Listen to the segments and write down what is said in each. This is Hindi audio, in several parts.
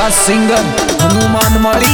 सिंगर हनुमान माली।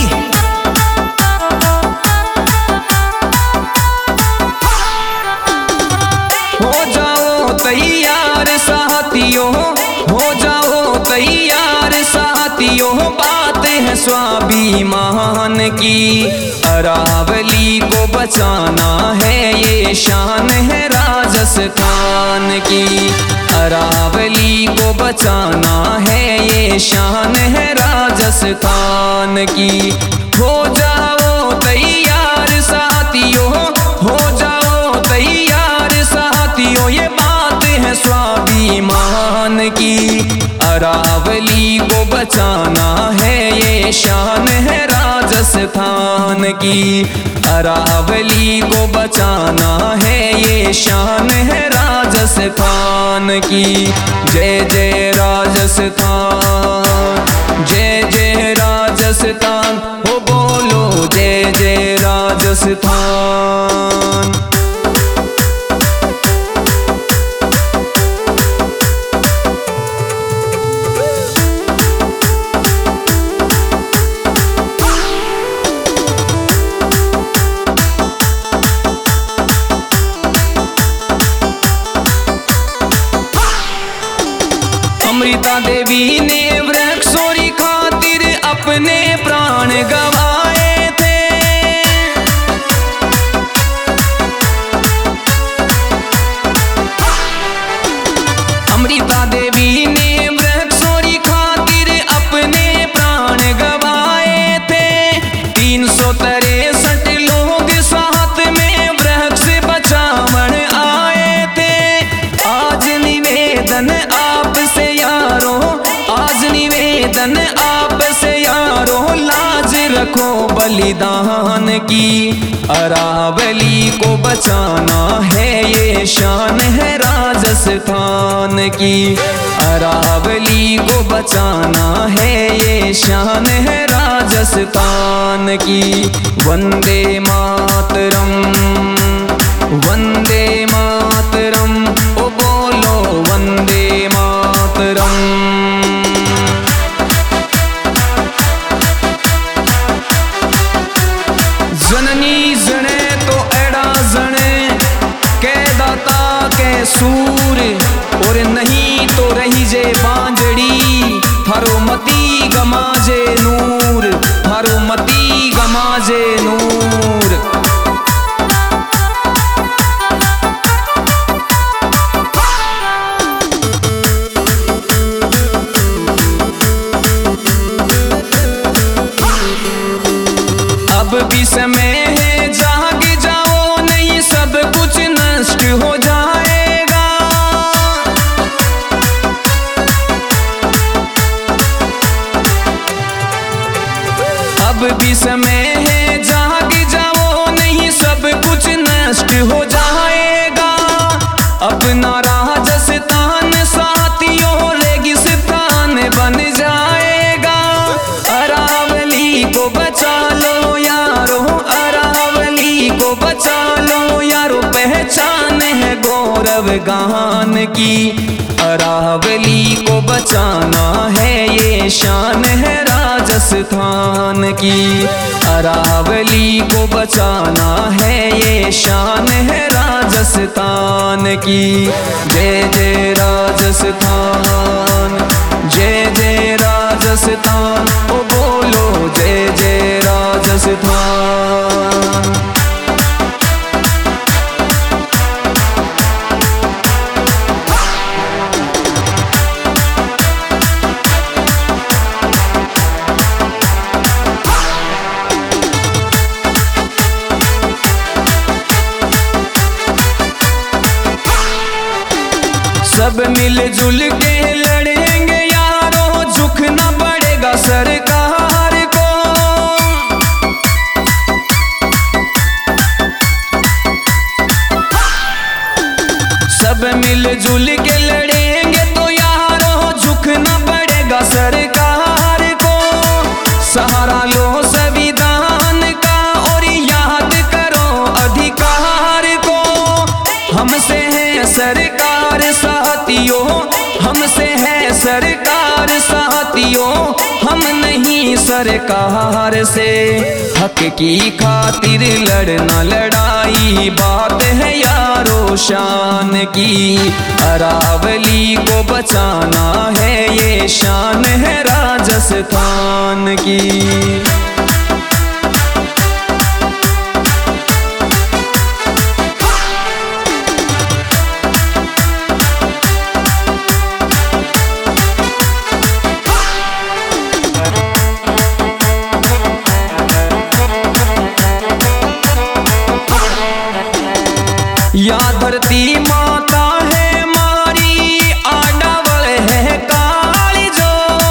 हो जाओ तैयार साथियों, हो जाओ तैयार साथियों, बात है स्वाभिमान की। अरावली को बचाना है ये शान है राजस्थान की। अरावली को बचाना है ये शान है राजस्थान की। हो जाओ तैयार साथियों, हो जाओ तैयार साथियों, ये बात है स्वाभिमान की। अरावली को बचाना है ये शान है राजस्थान की। अरावली को बचाना है ये शान है राजस्थान की। जय जय राजस्थान, जय जय राजस्थान, हो बोलो जय जय राजस्थान। अमृता देवी ने वृक्षोरी खातिर अपने प्राण गवाए थे। अमृता देवी ने वृक्षोरी खातिर अपने प्राण गवाए थे। 363 लोग साथ में वृक्ष बचावन आए थे। आज निवेदन आपसे यारो, आज निवेदन आपसे यारो, लाज रखो बलिदान की। अरावली को बचाना है ये शान है राजस्थान की। अरावली को बचाना है ये शान है राजस्थान की। वंदे मातरम, वंदे मातरम, ओ बोलो वंदे मातरम। जननी जने तो एड़ा जने के दाता के सूर, और नहीं तो रही जे बांजड़ी। थारो मती गमाजे नूर, थारो मती गमाजे नूर। अब भी समय है जाग जाओ, नहीं सब कुछ नष्ट हो जाएगा। अब भी समय है जाग जाओ, नहीं सब कुछ नष्ट हो जाएगा। अपना राजस्थान साथियों रेगिस्तान बन जाएगा। अरावली को बचा लो यारो, अरावली को बचा लो यारो, पहचान है गौरव गान की। अरावली को बचाना है ये शान है राजस्थान की। अरावली को बचाना है ये शान है राजस्थान की। जय जय राजस्थान, जय जय राजस्थान, ओ बोलो जय जय राजस्थान। सब मिलजुल के लड़ेंगे यारो, झुकना पड़ेगा सरकार को। सब मिलजुल के लड़ेंगे तो यारो, झुकना पड़ेगा सरकार को। सहारा लो संविधान का और याद करो अधिकार को। हमसे है सरकार साथियों, हमसे है सरकार साथियों, हम नहीं सरकार से। हक की खातिर लड़ना लड़ाई बात है यारो शान की। अरावली को बचाना है ये शान है राजस्थान की। या धरती माता है मारी आडावल है काली जो।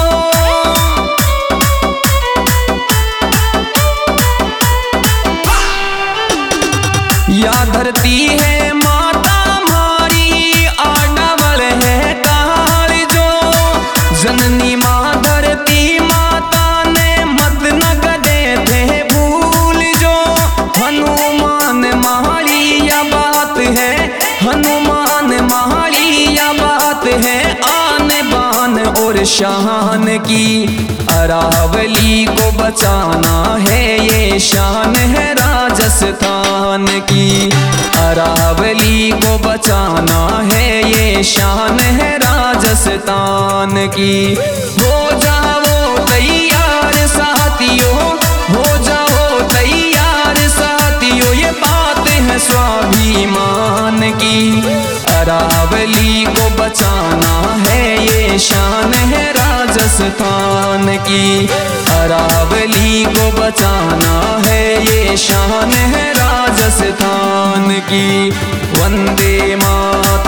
या धरती है माता मारी आडावल है काली जो। जननी माँ धरती माता ने मत न गदे थे भूल जो। हनुमान मारी या बात है, हनुमान महाली या बात है आन बान और शान की। अरावली को बचाना है ये शान है राजस्थान की। अरावली को बचाना है ये शान है राजस्थान की। हो जाओ तैयार साथियों, हो जाओ तैयार साथियों, ये बात है स्वाभिमान की। अरावली को बचाना है ये शान है राजस्थान की। अरावली को बचाना है ये शान है राजस्थान की। वंदे मातरम।